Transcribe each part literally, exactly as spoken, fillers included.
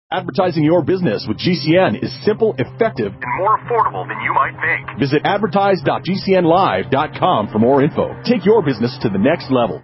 Advertising your business with G C N is simple, effective, and more affordable than you might think. Visit advertise dot g c n live dot com for more info. Take your business to the next level.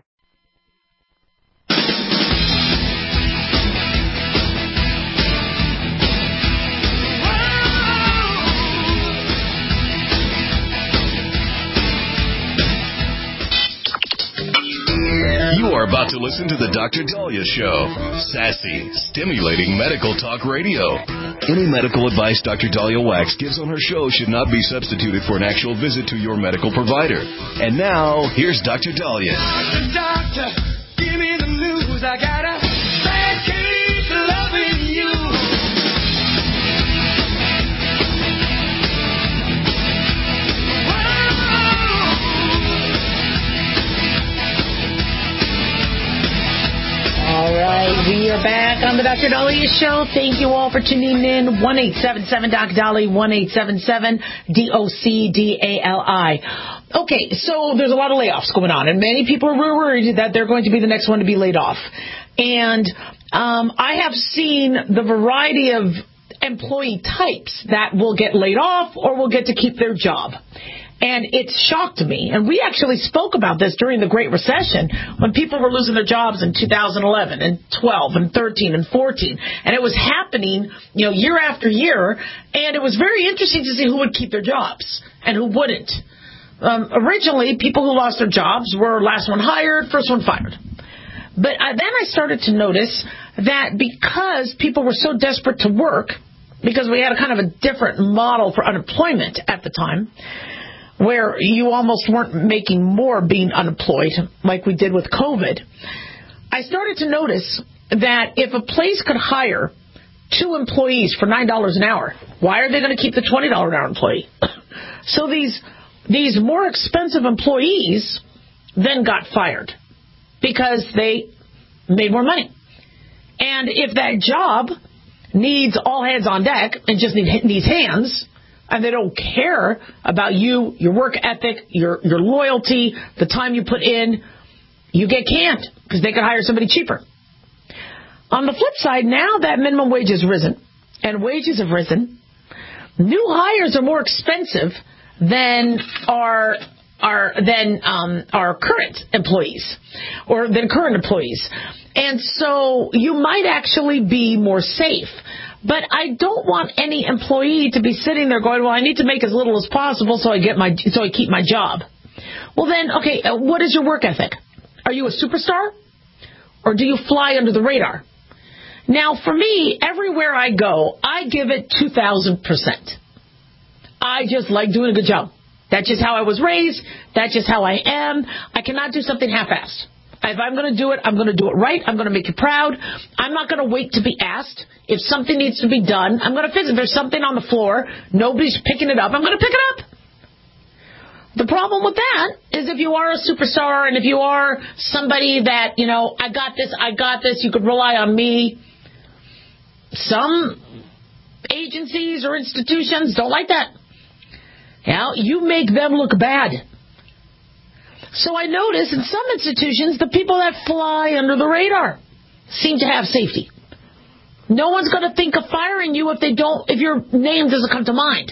You are about to listen to the Doctor Daliah Show. Sassy, stimulating medical talk radio. Any medical advice Doctor Daliah Wax gives on her show should not be substituted for an actual visit to your medical provider. And now, here's Doctor Daliah. Doctor, give me the news. I got a bad case of loving you. All right, we are back on the Doctor Daliah Show. Thank you all for tuning in. one eight seven seven Doc Dolly, one eight seven seven D O C D A L I. Okay, so there's a lot of layoffs going on, and many people are worried that they're going to be the next one to be laid off. And um, I have seen the variety of employee types that will get laid off or will get to keep their job. And it shocked me. And we actually spoke about this during the Great Recession when people were losing their jobs in two thousand eleven and twelve and thirteen and fourteen. And it was happening, you know, year after year. And it was very interesting to see who would keep their jobs and who wouldn't. Um, originally, people who lost their jobs were last one hired, first one fired. But I, then I started to notice that because people were so desperate to work, because we had a kind of a different model for unemployment at the time, where you almost weren't making more being unemployed like we did with COVID, I started to notice that if a place could hire two employees for nine dollars an hour, why are they going to keep the twenty dollars an hour employee? So these these more expensive employees then got fired because they made more money. And if that job needs all hands on deck and just need, needs hands, and they don't care about you, your work ethic, your your loyalty, the time you put in, you get canned because they could hire somebody cheaper. On the flip side, now that minimum wage has risen and wages have risen, new hires are more expensive than our our than um, our current employees or than current employees, and so you might actually be more safe. But I don't want any employee to be sitting there going, well, I need to make as little as possible so I get my so I keep my job. Well, then, okay, uh, what is your work ethic? Are you a superstar? Or do you fly under the radar? Now, for me, everywhere I go, I give it two thousand percent. I just like doing a good job. That's just how I was raised. That's just how I am. I cannot do something half-assed. If I'm going to do it, I'm going to do it right. I'm going to make you proud. I'm not going to wait to be asked. If something needs to be done, I'm going to fix it. If there's something on the floor, nobody's picking it up, I'm going to pick it up. The problem with that is if you are a superstar and if you are somebody that, you know, I got this, I got this, you could rely on me. Some agencies or institutions don't like that. Now, you make them look bad. So I notice in some institutions, the people that fly under the radar seem to have safety. No one's going to think of firing you if they don't, if your name doesn't come to mind.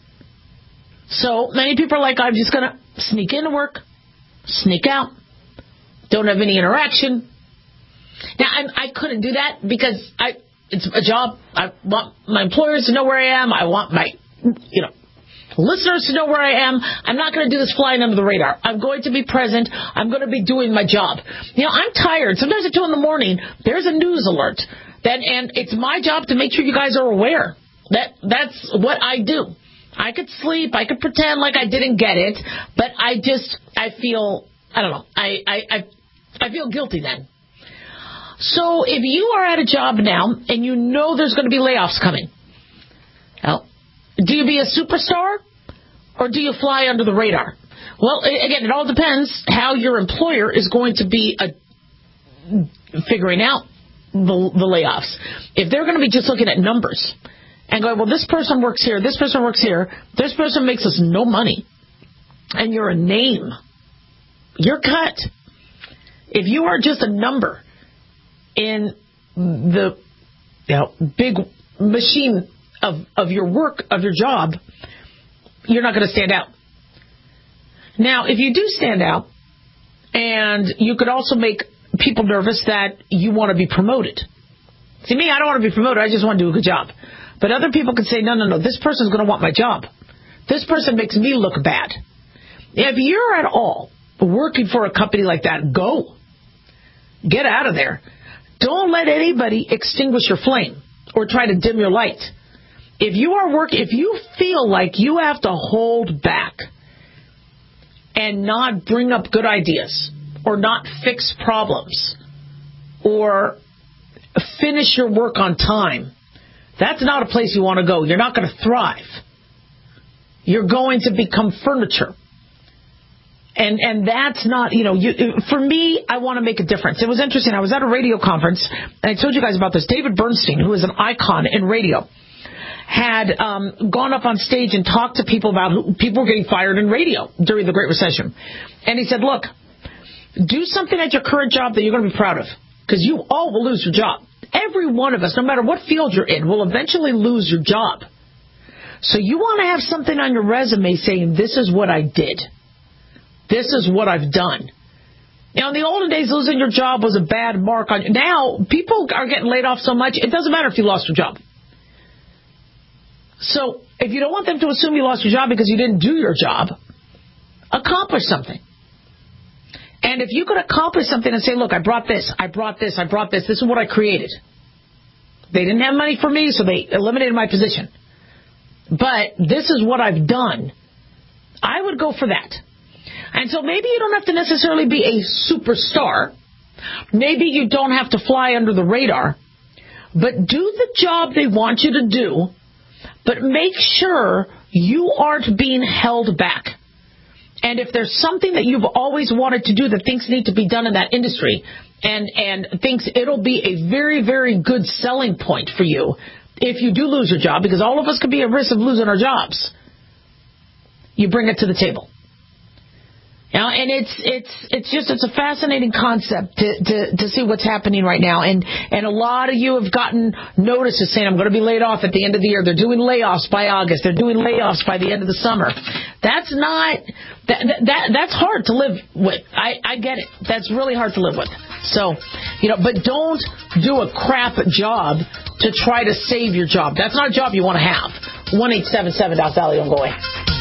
So many people are like, I'm just going to sneak into work, sneak out, don't have any interaction. Now, I'm, I couldn't do that because I it's a job. I want my employers to know where I am. I want my, you know, listeners to know where I am. I'm not going to do this flying under the radar. I'm going to be present. I'm going to be doing my job. You know, I'm tired. Sometimes at two in the morning, there's a news alert. That, and it's my job to make sure you guys are aware. That That's what I do. I could sleep. I could pretend like I didn't get it. But I just, I feel, I don't know. I, I, I, I feel guilty then. So if you are at a job now and you know there's going to be layoffs coming, well, do you be a superstar or do you fly under the radar? Well, again, it all depends how your employer is going to be uh, figuring out the, the layoffs. If they're going to be just looking at numbers and going, well, this person works here, this person works here, this person makes us no money, and you're a name, you're cut. If you are just a number in the you know, big machine of, of your work, of your job, you're not going to stand out. Now, if you do stand out, and you could also make people nervous that you want to be promoted. See, me, I don't want to be promoted. I just want to do a good job. But other people could say, no, no, no, this person's going to want my job. This person makes me look bad. If you're at all working for a company like that, go. Get out of there. Don't let anybody extinguish your flame or try to dim your light. If you are working, if you feel like you have to hold back and not bring up good ideas or not fix problems or finish your work on time, that's not a place you want to go. You're not going to thrive. You're going to become furniture. And and that's not, you know, you, for me, I want to make a difference. It was interesting. I was at a radio conference, and I told you guys about this. David Bernstein, who is an icon in radio, had um, gone up on stage and talked to people about who people were getting fired in radio during the Great Recession. And he said, look, do something at your current job that you're going to be proud of, because you all will lose your job. Every one of us, no matter what field you're in, will eventually lose your job. So you want to have something on your resume saying, this is what I did. This is what I've done. Now, in the olden days, losing your job was a bad mark on you. Now, people are getting laid off so much, it doesn't matter if you lost your job. So, if you don't want them to assume you lost your job because you didn't do your job, accomplish something. And if you could accomplish something and say, look, I brought this, I brought this, I brought this, this is what I created. They didn't have money for me, so they eliminated my position. But this is what I've done. I would go for that. And so maybe you don't have to necessarily be a superstar. Maybe you don't have to fly under the radar. But do the job they want you to do. But make sure you aren't being held back. And if there's something that you've always wanted to do that thinks need to be done in that industry and, and thinks it'll be a very, very good selling point for you if you do lose your job, because all of us could be at risk of losing our jobs, you bring it to the table. Now, and it's it's it's just it's a fascinating concept to, to, to see what's happening right now. And, and a lot of you have gotten notices saying, I'm going to be laid off at the end of the year. They're doing layoffs by August. They're doing layoffs by the end of the summer. That's not that, that that's hard to live with. I, I get it. That's really hard to live with. So, you know, but don't do a crap job to try to save your job. That's not a job you want to have. one eight seven seven Doc Dolly, don't go away.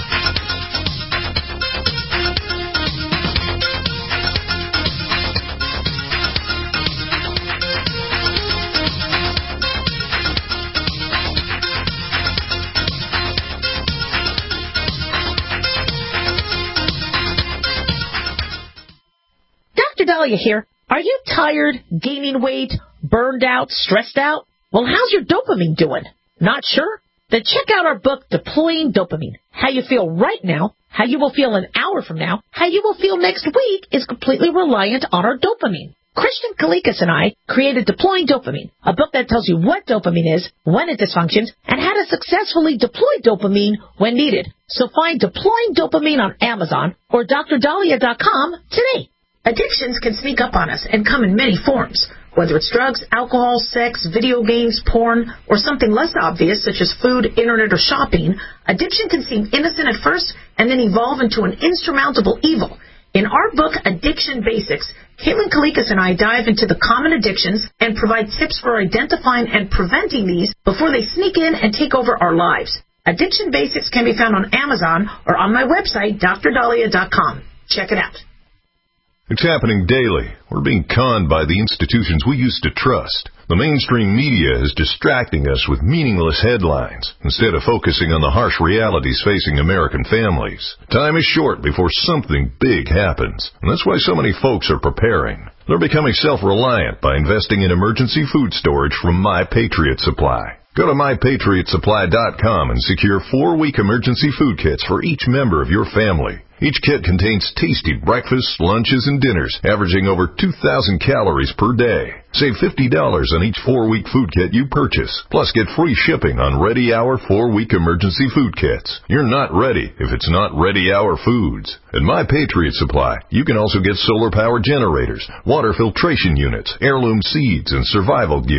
Doctor Dahlia here. Are you tired, gaining weight, burned out, stressed out? Well, how's your dopamine doing? Not sure? Then check out our book, Deploying Dopamine. How you feel right now, how you will feel an hour from now, how you will feel next week is completely reliant on our dopamine. Christian Kalikas and I created Deploying Dopamine, a book that tells you what dopamine is, when it dysfunctions, and how to successfully deploy dopamine when needed. So find Deploying Dopamine on Amazon or D R Dahlia dot com today. Addictions can sneak up on us and come in many forms, whether it's drugs, alcohol, sex, video games, porn, or something less obvious such as food, internet, or shopping. Addiction can seem innocent at first and then evolve into an insurmountable evil. In our book, Addiction Basics, Caitlin Kalikas and I dive into the common addictions and provide tips for identifying and preventing these before they sneak in and take over our lives. Addiction Basics can be found on Amazon or on my website, D R Dahlia dot com. Check it out. It's happening daily. We're being conned by the institutions we used to trust. The mainstream media is distracting us with meaningless headlines instead of focusing on the harsh realities facing American families. Time is short before something big happens, and that's why so many folks are preparing. They're becoming self-reliant by investing in emergency food storage from My Patriot Supply. Go to my patriot supply dot com and secure four-week emergency food kits for each member of your family. Each kit contains tasty breakfasts, lunches, and dinners, averaging over two thousand calories per day. Save fifty dollars on each four-week food kit you purchase, plus get free shipping on Ready Hour four-week emergency food kits. You're not ready if it's not Ready Hour Foods. At My Patriot Supply, you can also get solar power generators, water filtration units, heirloom seeds, and survival gear.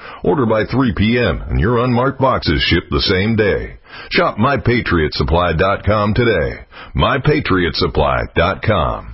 Order by three p.m. and your unmarked boxes ship the same day. Shop my patriot supply dot com today. my patriot supply dot com.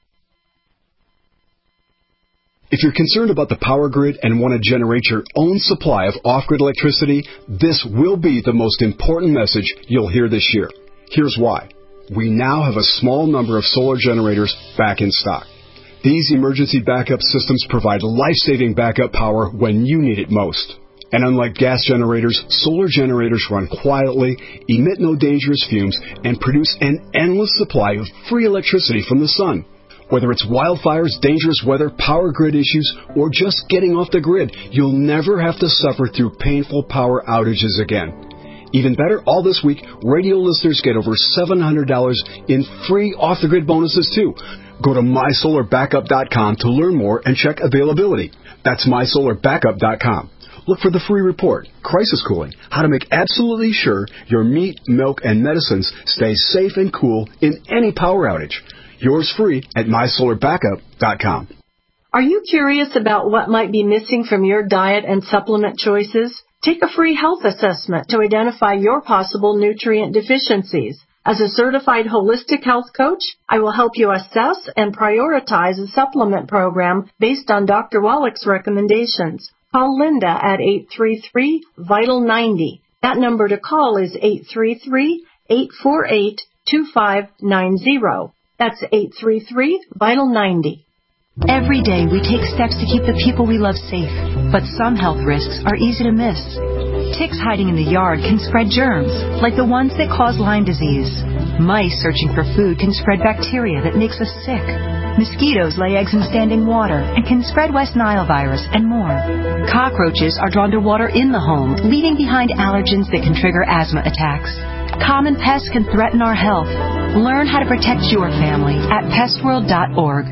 If you're concerned about the power grid and want to generate your own supply of off-grid electricity, this will be the most important message you'll hear this year. Here's why. We now have a small number of solar generators back in stock. These emergency backup systems provide life-saving backup power when you need it most. And unlike gas generators, solar generators run quietly, emit no dangerous fumes, and produce an endless supply of free electricity from the sun. Whether it's wildfires, dangerous weather, power grid issues, or just getting off the grid, you'll never have to suffer through painful power outages again. Even better, all this week, radio listeners get over seven hundred dollars in free off-the-grid bonuses, too. Go to my solar backup dot com to learn more and check availability. That's my solar backup dot com. Look for the free report, Crisis Cooling, how to make absolutely sure your meat, milk, and medicines stay safe and cool in any power outage. Yours free at my solar backup dot com. Are you curious about what might be missing from your diet and supplement choices? Take a free health assessment to identify your possible nutrient deficiencies. As a certified holistic health coach, I will help you assess and prioritize a supplement program based on Doctor Wallach's recommendations. Call Linda at eight three three, vital ninety. That number to call is eight three three, eight four eight, two five nine zero. That's eight three three, vital ninety. Every day we take steps to keep the people we love safe, but some health risks are easy to miss. Ticks hiding in the yard can spread germs, like the ones that cause Lyme disease. Mice searching for food can spread bacteria that makes us sick. Mosquitoes lay eggs in standing water and can spread West Nile virus and more. Cockroaches are drawn to water in the home, leaving behind allergens that can trigger asthma attacks. Common pests can threaten our health. Learn how to protect your family at pest world dot org.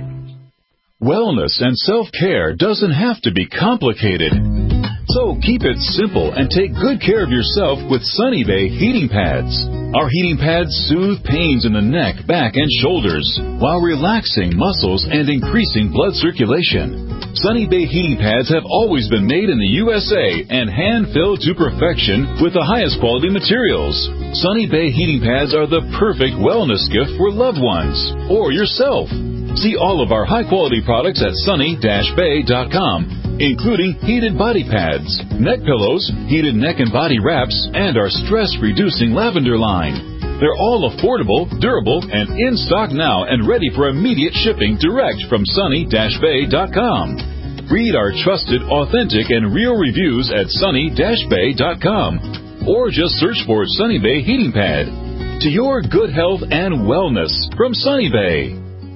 Wellness and self-care doesn't have to be complicated. So keep it simple and take good care of yourself with Sunny Bay heating pads. Our heating pads soothe pains in the neck, back, and shoulders while relaxing muscles and increasing blood circulation. Sunny Bay heating pads have always been made in the U S A and hand-filled to perfection with the highest quality materials. Sunny Bay heating pads are the perfect wellness gift for loved ones or yourself. See all of our high-quality products at sunny dash bay dot com, including heated body pads, neck pillows, heated neck and body wraps, and our stress-reducing lavender line. They're all affordable, durable, and in stock now and ready for immediate shipping direct from sunny dash bay dot com. Read our trusted, authentic, and real reviews at sunny dash bay dot com, or just search for Sunny Bay Heating Pad. To your good health and wellness from Sunny Bay.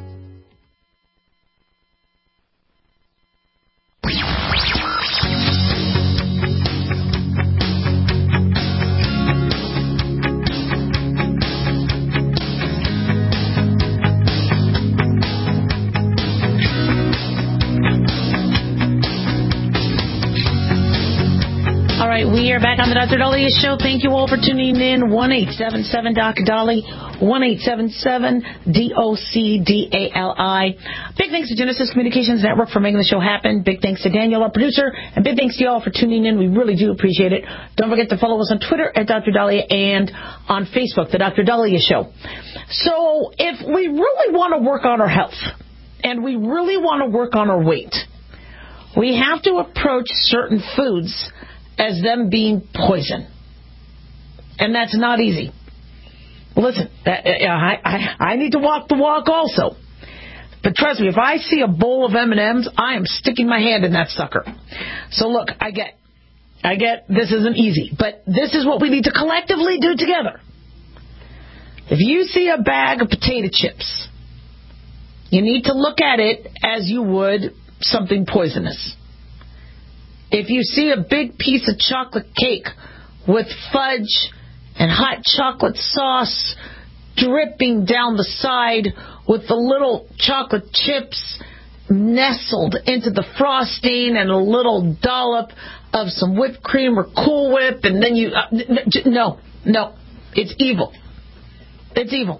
We are back on the Doctor Daliah Show. Thank you all for tuning in. one eight seven seven, D O C, D A L I, one eight seven seven, D O C D A L I. Big thanks to Genesis Communications Network for making the show happen. Big thanks to Daniel, our producer. And big thanks to you all for tuning in. We really do appreciate it. Don't forget to follow us on Twitter at Doctor Daliah and on Facebook, The Doctor Daliah Show. So if we really want to work on our health and we really want to work on our weight, we have to approach certain foods as them being poison. And that's not easy. Listen, I, I, I need to walk the walk also. But trust me, if I see a bowl of M and M's, I am sticking my hand in that sucker. So look, I get, I get this isn't easy, but this is what we need to collectively do together. If you see a bag of potato chips, you need to look at it as you would something poisonous. If you see a big piece of chocolate cake with fudge and hot chocolate sauce dripping down the side with the little chocolate chips nestled into the frosting and a little dollop of some whipped cream or Cool Whip, and then you... Uh, no, no, it's evil. It's evil.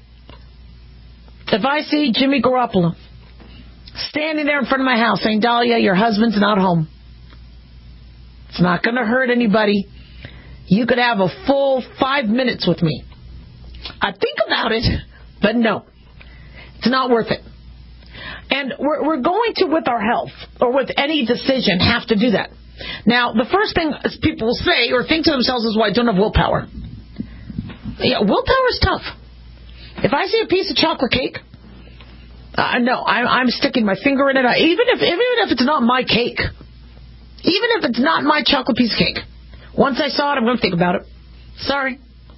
If I see Jimmy Garoppolo standing there in front of my house saying, Dahlia, your husband's not home, It's not going to hurt anybody. You could have a full five minutes with me. I think about it, but no. It's not worth it. And we're, we're going to, with our health, or with any decision, have to do that. Now, the first thing people will say or think to themselves is, well, I don't have willpower. Yeah, willpower is tough. If I see a piece of chocolate cake, uh, no, I, I'm sticking my finger in it. I, even if even if it's not my cake, even if it's not my chocolate piece of cake, once I saw it, I'm going to think about it. Sorry.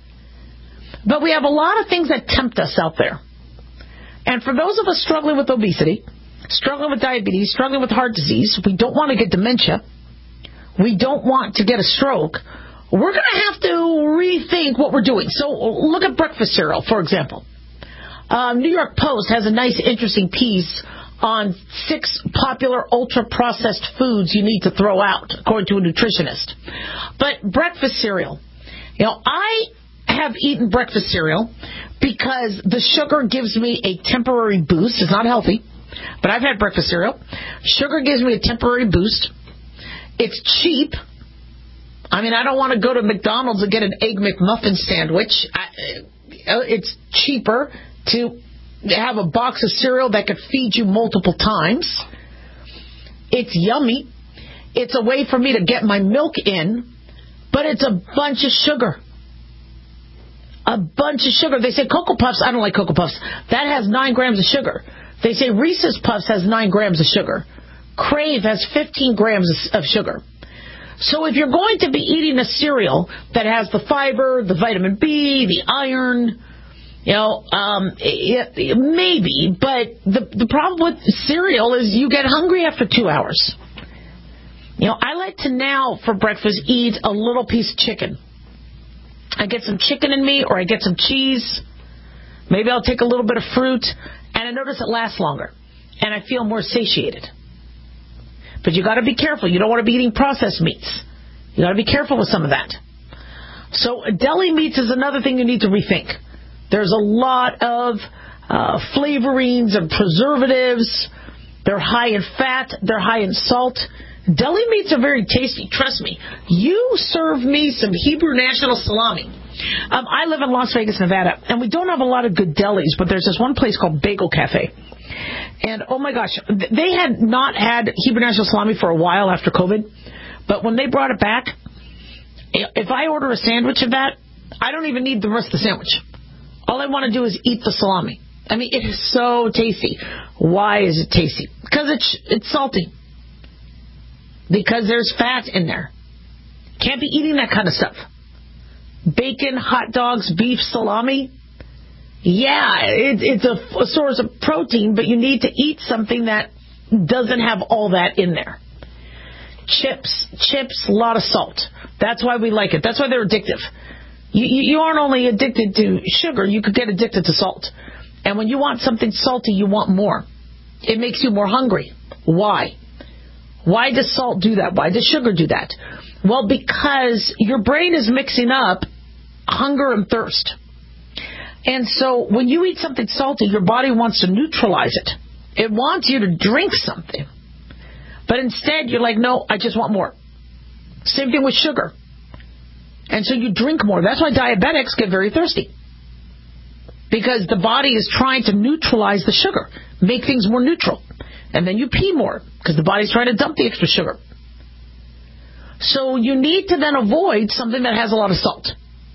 But we have a lot of things that tempt us out there. And for those of us struggling with obesity, struggling with diabetes, struggling with heart disease, we don't want to get dementia, we don't want to get a stroke, we're going to have to rethink what we're doing. So look at breakfast cereal, for example. Um, New York Post has a nice, interesting piece on six popular ultra-processed foods you need to throw out, according to a nutritionist. But breakfast cereal. You know, I have eaten breakfast cereal because the sugar gives me a temporary boost. It's not healthy, but I've had breakfast cereal. Sugar gives me a temporary boost. It's cheap. I mean, I don't want to go to McDonald's and get an Egg McMuffin sandwich. I, it's cheaper to have a box of cereal that could feed you multiple times. It's yummy. It's a way for me to get my milk in, but it's a bunch of sugar. A bunch of sugar. They say Cocoa Puffs. I don't like Cocoa Puffs. That has nine grams of sugar. They say Reese's Puffs has nine grams of sugar. Crave has fifteen grams of sugar. So if you're going to be eating a cereal that has the fiber, the vitamin B, the iron, you know, um, it, it, maybe, but the the problem with cereal is you get hungry after two hours. You know, I like to now for breakfast eat a little piece of chicken. I get some chicken in me, or I get some cheese. Maybe I'll take a little bit of fruit, and I notice it lasts longer, and I feel more satiated. But you got to be careful. You don't want to be eating processed meats. You got to be careful with some of that. So deli meats is another thing you need to rethink. There's a lot of uh, flavorings and preservatives. They're high in fat. They're high in salt. Deli meats are very tasty. Trust me. You serve me some Hebrew National salami. Um, I live in Las Vegas, Nevada, and we don't have a lot of good delis, but there's this one place called Bagel Cafe. And, oh, my gosh, they had not had Hebrew National salami for a while after COVID, but when they brought it back, if I order a sandwich of that, I don't even need the rest of the sandwich. All I want to do is eat the salami. I mean, it is so tasty. Why is it tasty? Because it's, it's salty. Because there's fat in there. Can't be eating that kind of stuff. Bacon, hot dogs, beef, salami. Yeah, it, it's a, a source of protein, but you need to eat something that doesn't have all that in there. Chips, chips, a lot of salt. That's why we like it. That's why they're addictive. You, you, you aren't only addicted to sugar, you could get addicted to salt. And when you want something salty, you want more. It makes you more hungry. Why? Why does salt do that? Why does sugar do that? Well, because your brain is mixing up hunger and thirst. And so when you eat something salty, your body wants to neutralize it. It wants you to drink something. But instead, you're like, no, I just want more. Same thing with sugar. And so you drink more. That's why diabetics get very thirsty. Because the body is trying to neutralize the sugar, make things more neutral. And then you pee more because the body's trying to dump the extra sugar. So you need to then avoid something that has a lot of salt.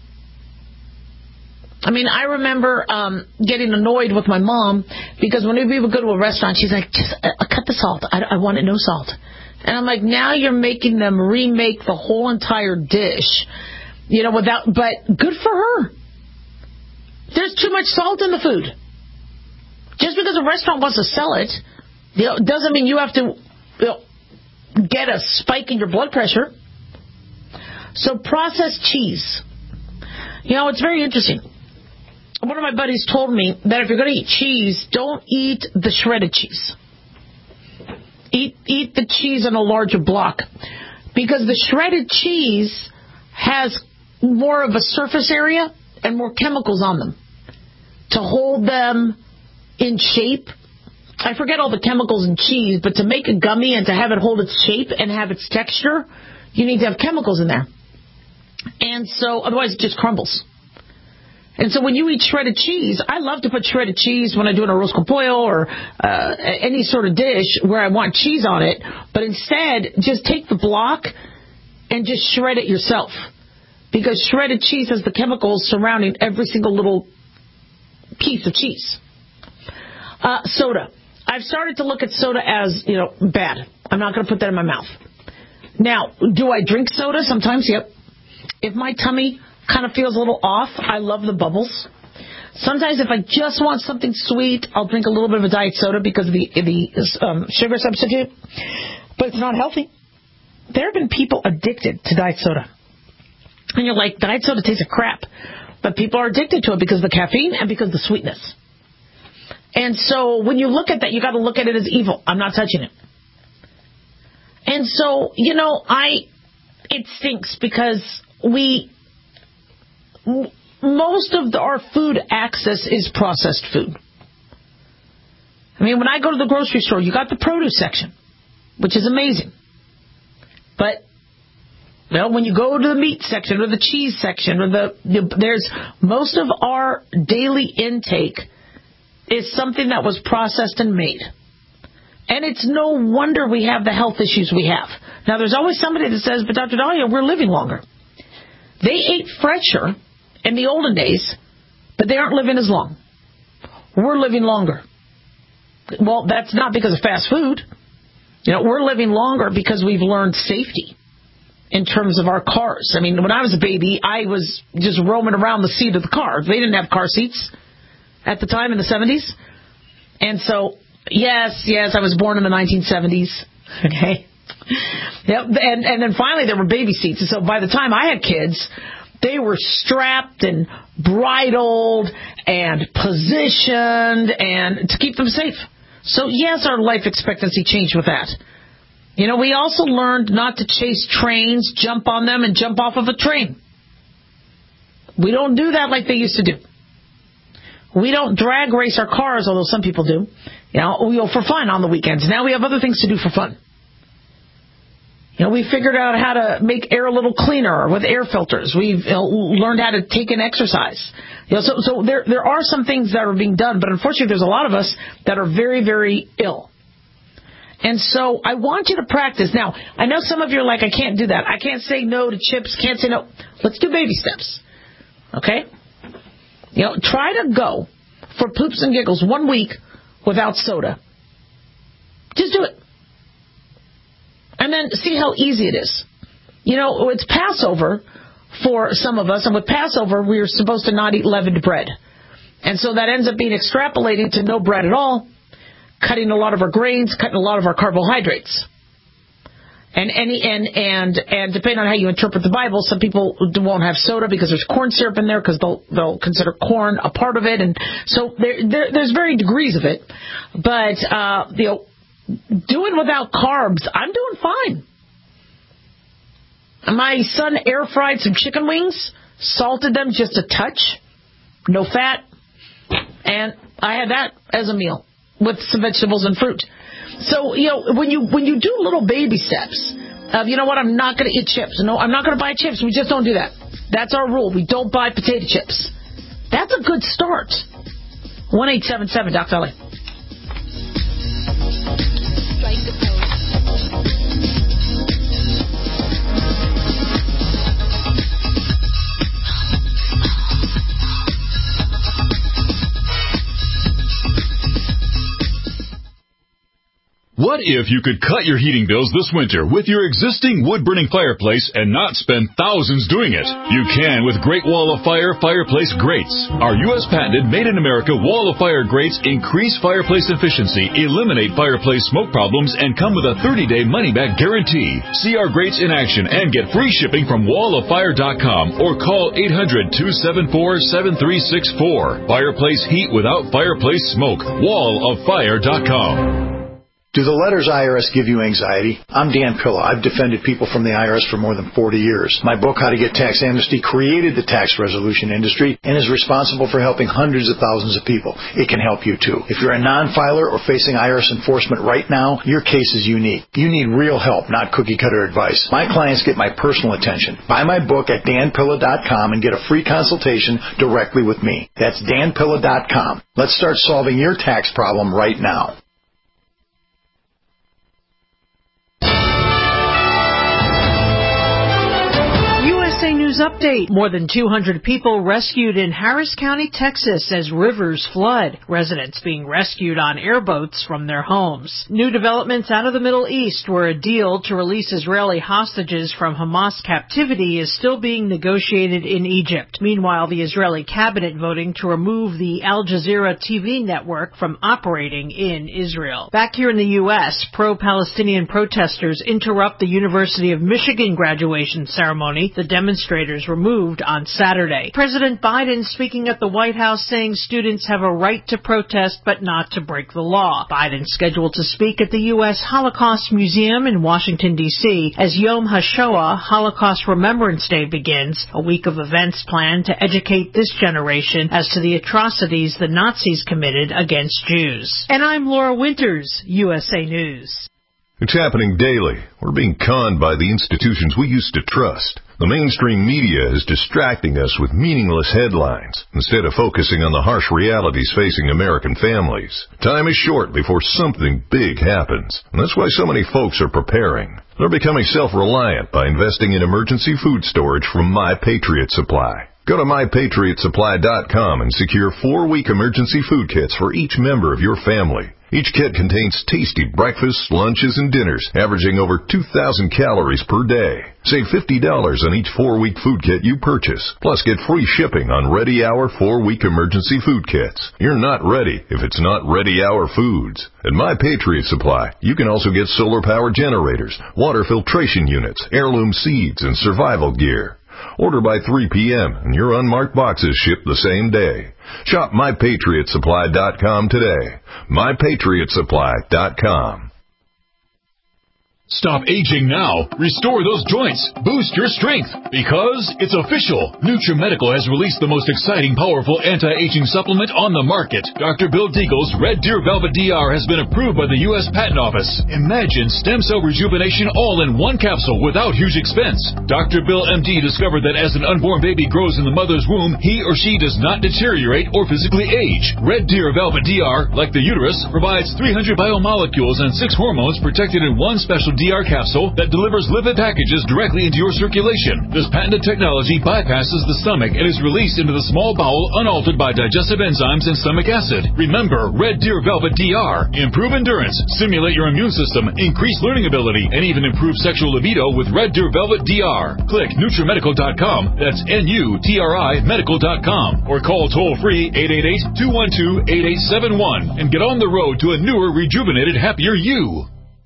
I mean, I remember um, getting annoyed with my mom because whenever we would go to a restaurant, she's like, just uh, cut the salt. I, I want it no salt. And I'm like, now you're making them remake the whole entire dish, you know, without, but good for her. There's too much salt in the food. Just because a restaurant wants to sell it, you know, doesn't mean you have to, you know, get a spike in your blood pressure. So processed cheese. You know, it's very interesting. One of my buddies told me that if you're going to eat cheese, don't eat the shredded cheese. Eat eat the cheese in a larger block. Because the shredded cheese has more of a surface area and more chemicals on them to hold them in shape. I forget all the chemicals in cheese, but to make a gummy and to have it hold its shape and have its texture, you need to have chemicals in there. And so, otherwise it just crumbles. And so when you eat shredded cheese, I love to put shredded cheese when I do an arroz con pollo or uh, any sort of dish where I want cheese on it. But instead, just take the block and just shred it yourself. Because shredded cheese has the chemicals surrounding every single little piece of cheese. Uh, soda. I've started to look at soda as, you know, bad. I'm not going to put that in my mouth. Now, do I drink soda? Sometimes, yep. If my tummy kind of feels a little off, I love the bubbles. Sometimes if I just want something sweet, I'll drink a little bit of a diet soda because of the, the um, sugar substitute. But it's not healthy. There have been people addicted to diet soda. And you're like, diet soda tastes like crap. But people are addicted to it because of the caffeine and because of the sweetness. And so when you look at that, you got to look at it as evil. I'm not touching it. And so, you know, I, it stinks because we, most of the, our food access is processed food. I mean, when I go to the grocery store, you got the produce section, which is amazing. But, well, when you go to the meat section or the cheese section or the, there's, most of our daily intake is something that was processed and made. And it's no wonder we have the health issues we have. Now, there's always somebody that says, but Doctor Dahlia, we're living longer. They ate fresher in the olden days, but they aren't living as long. We're living longer. Well, that's not because of fast food. You know, we're living longer because we've learned safety in terms of our cars. I mean, when I was a baby, I was just roaming around the seat of the car. They didn't have car seats at the time in the seventies. And so, yes, yes, I was born in the nineteen seventies. Okay. Yep. And, and then finally there were baby seats. And so by the time I had kids, they were strapped and bridled and positioned and to keep them safe. So, yes, our life expectancy changed with that. You know, we also learned not to chase trains, jump on them, and jump off of a train. We don't do that like they used to do. We don't drag race our cars, although some people do, you know, we go for fun on the weekends. Now we have other things to do for fun. You know, we figured out how to make air a little cleaner with air filters. We've you know, learned how to take an exercise. You know, so so there there are some things that are being done, but unfortunately there's a lot of us that are very, very ill. And so I want you to practice. Now, I know some of you are like, I can't do that. I can't say no to chips, can't say no. Let's do baby steps. Okay? You know, try to go for poops and giggles one week without soda. Just do it. And then see how easy it is. You know, it's Passover for some of us, and with Passover, we are supposed to not eat leavened bread. And so that ends up being extrapolating to no bread at all, cutting a lot of our grains, cutting a lot of our carbohydrates. And any and and and depending on how you interpret the Bible, some people won't have soda because there's corn syrup in there because they'll they'll consider corn a part of it, and so there, there there's varying degrees of it. But uh, you know, doing without carbs, I'm doing fine. My son air fried some chicken wings, salted them just a touch, no fat, and I had that as a meal with some vegetables and fruit. So, you know, when you when you do little baby steps of, you know what, I'm not going to eat chips. No, I'm not going to buy chips. We just don't do that. That's our rule. We don't buy potato chips. That's a good start. one eight seven seven, Doctor Dahlia. Strike the pose. What if you could cut your heating bills this winter with your existing wood-burning fireplace and not spend thousands doing it? You can with Great Wall of Fire fireplace grates. Our U S patented made-in-America Wall of Fire grates increase fireplace efficiency, eliminate fireplace smoke problems, and come with a thirty-day money-back guarantee. See our grates in action and get free shipping from wall of fire dot com or call eight hundred, two seven four, seven three six four. Fireplace heat without fireplace smoke. wall of fire dot com. Do the letters I R S give you anxiety? I'm Dan Pilla. I've defended people from the I R S for more than forty years. My book, How to Get Tax Amnesty, created the tax resolution industry and is responsible for helping hundreds of thousands of people. It can help you too. If you're a non-filer or facing I R S enforcement right now, your case is unique. You need real help, not cookie-cutter advice. My clients get my personal attention. Buy my book at dan pilla dot com and get a free consultation directly with me. That's dan pilla dot com. Let's start solving your tax problem right now. News update. More than two hundred people rescued in Harris County, Texas as rivers flood. Residents being rescued on airboats from their homes. New developments out of the Middle East, where a deal to release Israeli hostages from Hamas captivity is still being negotiated in Egypt. Meanwhile, the Israeli cabinet voting to remove the Al Jazeera T V network from operating in Israel. Back here in the U S, pro-Palestinian protesters interrupt the University of Michigan graduation ceremony. The demonstrators removed on Saturday. President Biden speaking at the White House saying students have a right to protest but not to break the law. Biden scheduled to speak at the U S Holocaust Museum in Washington, D C as Yom HaShoah, Holocaust Remembrance Day, begins, a week of events planned to educate this generation as to the atrocities the Nazis committed against Jews. And I'm Laura Winters, U S A News. It's happening daily. We're being conned by the institutions we used to trust. The mainstream media is distracting us with meaningless headlines instead of focusing on the harsh realities facing American families. Time is short before something big happens, and that's why so many folks are preparing. They're becoming self-reliant by investing in emergency food storage from My Patriot Supply. Go to my patriot supply dot com and secure four-week emergency food kits for each member of your family. Each kit contains tasty breakfasts, lunches, and dinners, averaging over two thousand calories per day. Save fifty dollars on each four-week food kit you purchase. Plus, get free shipping on Ready Hour four-week emergency food kits. You're not ready if it's not Ready Hour Foods. At My Patriot Supply, you can also get solar power generators, water filtration units, heirloom seeds, and survival gear. Order by three p.m. and your unmarked boxes ship the same day. Shop my patriot supply dot com today. my patriot supply dot com. Stop aging now. Restore those joints. Boost your strength. Because it's official. NutriMedical has released the most exciting, powerful anti-aging supplement on the market. Doctor Bill Deagle's Red Deer Velvet D R has been approved by the U S Patent Office. Imagine stem cell rejuvenation all in one capsule without huge expense. Doctor Bill M D discovered that as an unborn baby grows in the mother's womb, he or she does not deteriorate or physically age. Red Deer Velvet D R, like the uterus, provides three hundred biomolecules and six hormones protected in one special D R capsule that delivers lipid packages directly into your circulation. This patented technology bypasses the stomach and is released into the small bowel unaltered by digestive enzymes and stomach acid. Remember, Red Deer Velvet D R. Improve endurance, stimulate your immune system, increase learning ability, and even improve sexual libido with Red Deer Velvet D R. Click Nutri Medical dot com. That's N U T R I Medical dot com. Or call toll-free eight eight eight, two one two, eight eight seven one and get on the road to a newer, rejuvenated, happier you.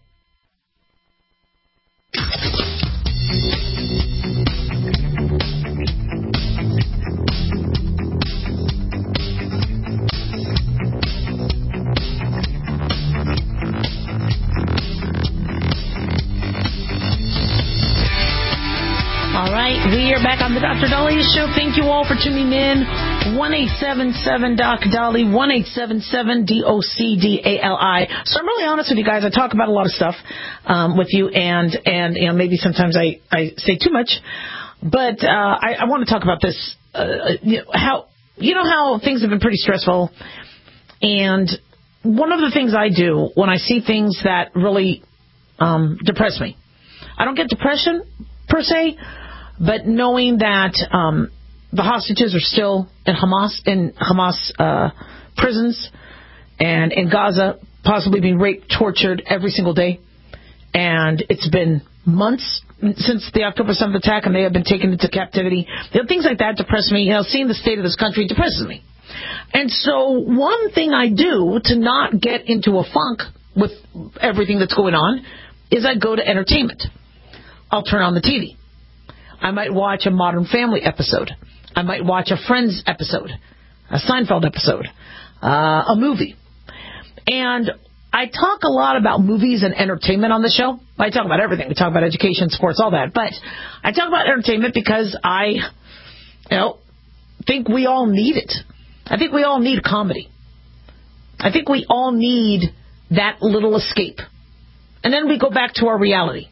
All right, we are back on the Doctor Dahlia Show. Thank you all for tuning in. one eight seven seven Doc Dolly, one eight seven seven D O C D A L I. So I'm really honest with you guys. I talk about a lot of stuff um, with you, and, and you know, maybe sometimes I, I say too much. But uh, I, I want to talk about this, uh, you know, how, you know how things have been pretty stressful. And one of the things I do when I see things that really um, depress me, I don't get depression per se, but knowing that um, the hostages are still in Hamas in Hamas uh, prisons and in Gaza, possibly being raped, tortured every single day, and it's been months since the October seventh attack, and they have been taken into captivity. You know, things like that depress me. You know, seeing the state of this country depresses me. And so one thing I do to not get into a funk with everything that's going on is I go to entertainment. I'll turn on the T V. I might watch a Modern Family episode. I might watch a Friends episode, a Seinfeld episode, uh, a movie. And I talk a lot about movies and entertainment on the show. I talk about everything. We talk about education, sports, all that. But I talk about entertainment because I, you know, think we all need it. I think we all need comedy. I think we all need that little escape. And then we go back to our reality.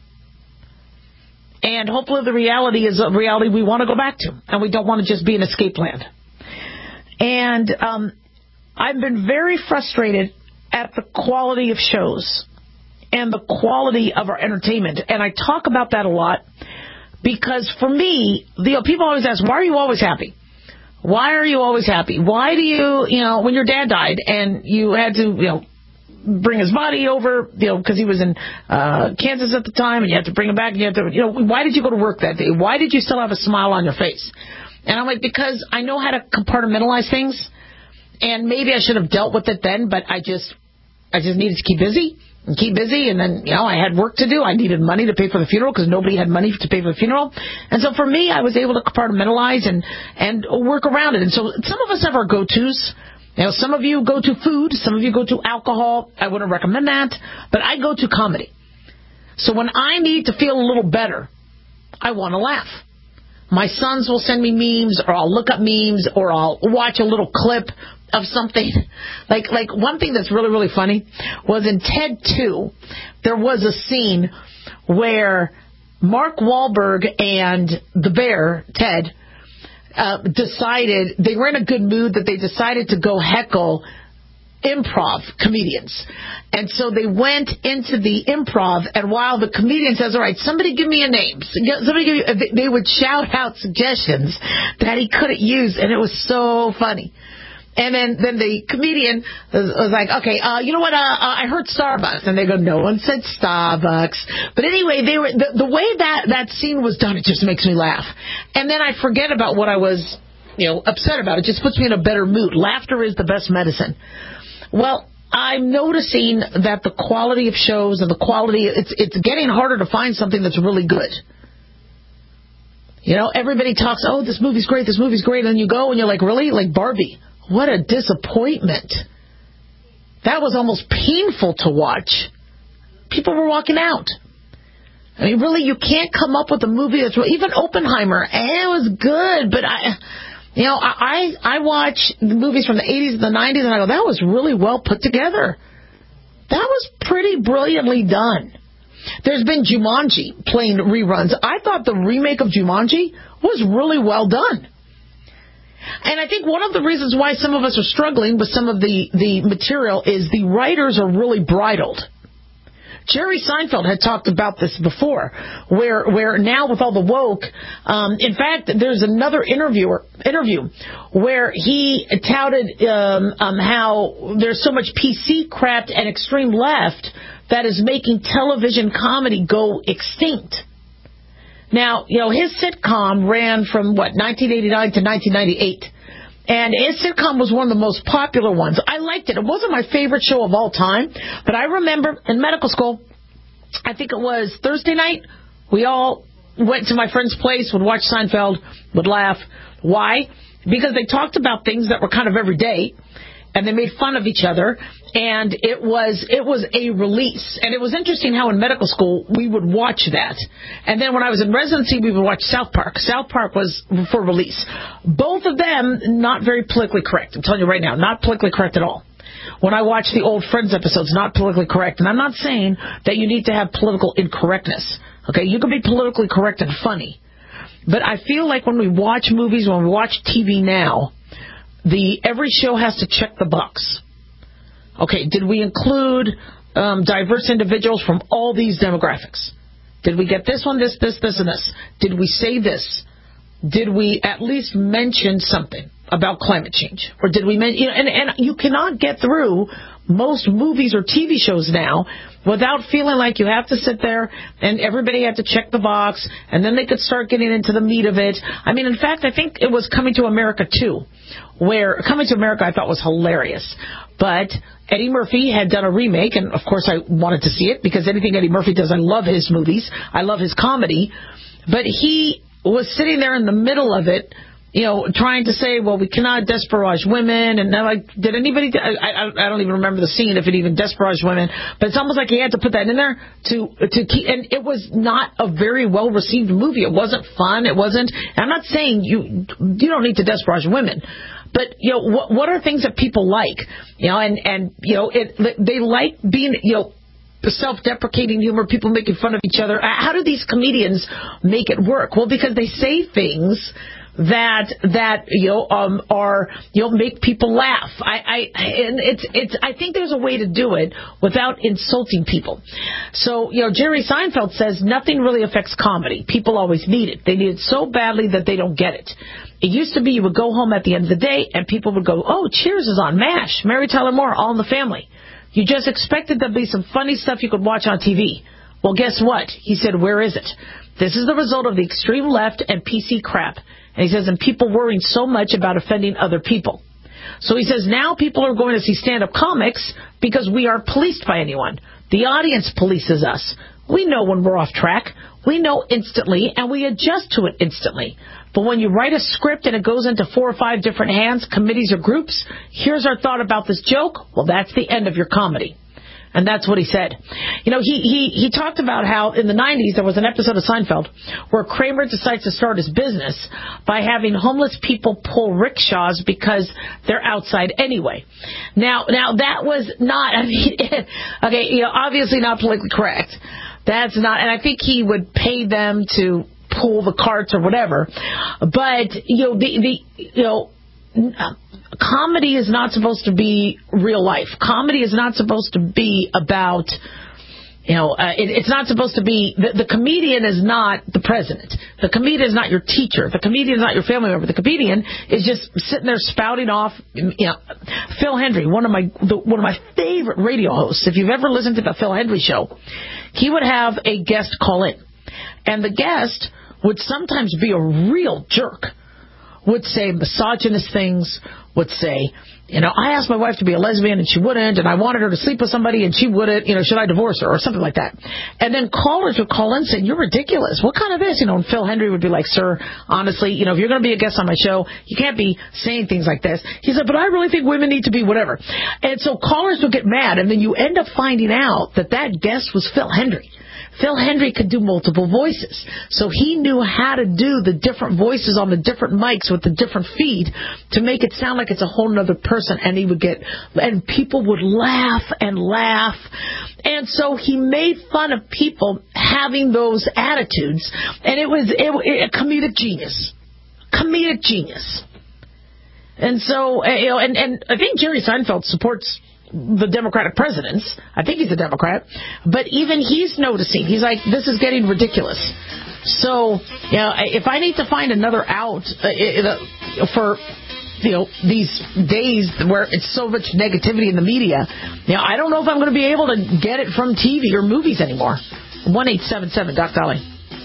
And hopefully the reality is a reality we want to go back to. And we don't want to just be in escape land. And um, I've been very frustrated at the quality of shows and the quality of our entertainment. And I talk about that a lot because for me, you know, people always ask, why are you always happy? Why are you always happy? Why do you, you know, when your dad died and you had to, you know, bring his body over, you know, because he was in uh, Kansas at the time, and you had to bring him back, and you had to, you know, why did you go to work that day? Why did you still have a smile on your face? And I'm like, because I know how to compartmentalize things, and maybe I should have dealt with it then, but I just, I just needed to keep busy and keep busy, and then, you know, I had work to do. I needed money to pay for the funeral because nobody had money to pay for the funeral. And so for me, I was able to compartmentalize and, and work around it. And so some of us have our go-tos. You know, some of you go to food, some of you go to alcohol. I wouldn't recommend that, but I go to comedy. So when I need to feel a little better, I want to laugh. My sons will send me memes, or I'll look up memes, or I'll watch a little clip of something. Like, like one thing that's really, really funny was in Ted two, there was a scene where Mark Wahlberg and the bear, Ted, Uh, decided, they were in a good mood that they decided to go heckle improv comedians. And so they went into the improv, and while the comedian says, all right, somebody give me a name. Somebody give me, they would shout out suggestions that he couldn't use, and it was so funny. And then, then the comedian was, was like, okay, uh, you know what, uh, uh, I heard Starbucks. And they go, no one said Starbucks. But anyway, they were the, the way that, that scene was done, it just makes me laugh. And then I forget about what I was, you know, upset about. It just puts me in a better mood. Laughter is the best medicine. Well, I'm noticing that the quality of shows and the quality, it's, it's getting harder to find something that's really good. You know, everybody talks, oh, this movie's great, this movie's great. And you go and you're like, really? Like Barbie. What a disappointment. That was almost painful to watch. People were walking out. I mean, really, you can't come up with a movie that's... Even Oppenheimer, eh, it was good, but I... You know, I, I watch the movies from the eighties and the nineties, and I go, that was really well put together. That was pretty brilliantly done. There's been Jumanji playing reruns. I thought the remake of Jumanji was really well done. And I think one of the reasons why some of us are struggling with some of the, the material is the writers are really bridled. Jerry Seinfeld had talked about this before, where where now with all the woke, um, in fact, there's another interviewer interview where he touted um, um, how there's so much P C crap and extreme left that is making television comedy go extinct. Now, you know, his sitcom ran from, what, nineteen eighty-nine to nineteen ninety-eight. And his sitcom was one of the most popular ones. I liked it. It wasn't my favorite show of all time. But I remember in medical school, I think it was Thursday night, we all went to my friend's place, would watch Seinfeld, would laugh. Why? Because they talked about things that were kind of everyday. And they made fun of each other, and it was it was a release. And it was interesting how in medical school we would watch that. And then when I was in residency, we would watch South Park. South Park was for release. Both of them not very politically correct. I'm telling you right now, not politically correct at all. When I watch the old Friends episodes, not politically correct. And I'm not saying that you need to have political incorrectness. Okay, you can be politically correct and funny. But I feel like when we watch movies, when we watch T V now, The every show has to check the box. Okay, did we include um, diverse individuals from all these demographics? Did we get this one, this, this, this, and this? Did we say this? Did we at least mention something about climate change? Or did we mention... You know, and, and you cannot get through most movies or T V shows now without feeling like you have to sit there and everybody had to check the box, and then they could start getting into the meat of it. I mean, in fact, I think it was Coming to America too, where Coming to America I thought was hilarious. But Eddie Murphy had done a remake, and of course I wanted to see it because anything Eddie Murphy does, I love his movies. I love his comedy. But he was sitting there in the middle of it you know, trying to say, well, we cannot desparage women. And I'm like, did anybody, I, I, I don't even remember the scene if it even desparaged women, but it's almost like he had to put that in there to, to keep, and it was not a very well received movie. It wasn't fun. It wasn't, I'm not saying you, you don't need to desparage women. But, you know, what, what are things that people like? You know, and, and you know, it, they like being, you know, self-deprecating humor, people making fun of each other. How do these comedians make it work? Well, because they say things that that you know um, are you know make people laugh. I, I and it's it's I think there's a way to do it without insulting people. So you know Jerry Seinfeld says nothing really affects comedy. People always need it. They need it so badly that they don't get it. It used to be you would go home at the end of the day and people would go, oh, Cheers is on, MASH, Mary Tyler Moore, All in the Family. You just expected there to be some funny stuff you could watch on T V. Well, guess what? He said, where is it? This is the result of the extreme left and P C crap. And he says, and people worrying so much about offending other people. So he says, now people are going to see stand-up comics because we aren't policed by anyone. The audience polices us. We know when we're off track. We know instantly, and we adjust to it instantly. But when you write a script and it goes into four or five different hands, committees or groups, here's our thought about this joke. Well, that's the end of your comedy. And that's what he said. You know, he, he, he talked about how in the nineties there was an episode of Seinfeld where Kramer decides to start his business by having homeless people pull rickshaws because they're outside anyway. Now, now that was not, I mean, okay, you know, obviously not politically correct. That's not, and I think he would pay them to pull the carts or whatever. But, you know, the, the you know, comedy is not supposed to be real life. Comedy is not supposed to be about, you know, uh, it, it's not supposed to be, the, the comedian is not the president. The comedian is not your teacher. The comedian is not your family member. The comedian is just sitting there spouting off, you know. Phil Hendry, one of my, the, one of my favorite radio hosts, if you've ever listened to the Phil Hendry show, he would have a guest call in. And the guest would sometimes be a real jerk. Would say misogynist things, would say, you know, I asked my wife to be a lesbian and she wouldn't, and I wanted her to sleep with somebody and she wouldn't, you know, should I divorce her, or something like that. And then callers would call in saying, you're ridiculous. What kind of this? You know, and Phil Hendry would be like, sir, honestly, you know, if you're going to be a guest on my show, you can't be saying things like this. He said, but I really think women need to be whatever. And so callers would get mad, and then you end up finding out that that guest was Phil Hendry. Phil Hendry could do multiple voices. So he knew how to do the different voices on the different mics with the different feed to make it sound like it's a whole other person. And he would get, and people would laugh and laugh. And so he made fun of people having those attitudes. And it was it, it, a comedic genius. Comedic genius. And so, you know, and, and I think Jerry Seinfeld supports the Democratic presidents. I think he's a Democrat. But even he's noticing. He's like, this is getting ridiculous. So, you know, if I need to find another out uh, for, you know, these days where it's so much negativity in the media, you know, I don't know if I'm going to be able to get it from T V or movies anymore. one eight seven seven Doc Dolly.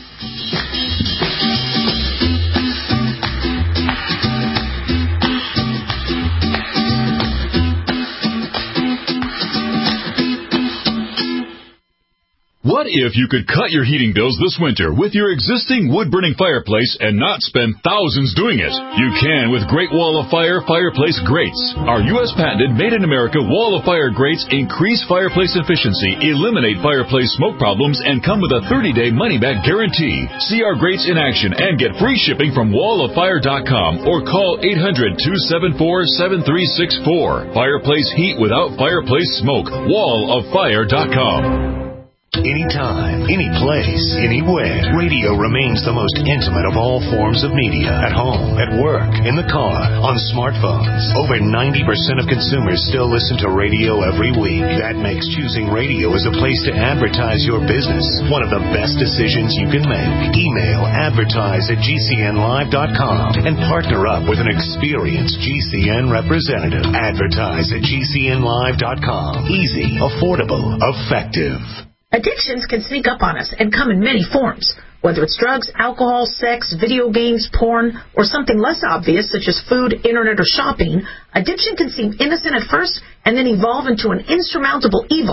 What if you could cut your heating bills this winter with your existing wood-burning fireplace and not spend thousands doing it? You can with Great Wall of Fire Fireplace Grates. Our U S patented made-in-America Wall of Fire grates increase fireplace efficiency, eliminate fireplace smoke problems, and come with a thirty-day money-back guarantee. See our grates in action and get free shipping from wall of fire dot com or call eight hundred, two seven four, seven three six four. Fireplace heat without fireplace smoke. wall of fire dot com. Anytime, any place, anywhere, radio remains the most intimate of all forms of media. At home, at work, in the car, on smartphones. Over ninety percent of consumers still listen to radio every week. That makes choosing radio as a place to advertise your business one of the best decisions you can make. Email advertise at G C N live dot com and partner up with an experienced G C N representative. Advertise at G C N live dot com. Easy, affordable, effective. Addictions can sneak up on us and come in many forms. Whether it's drugs, alcohol, sex, video games, porn, or something less obvious such as food, internet, or shopping, addiction can seem innocent at first and then evolve into an insurmountable evil.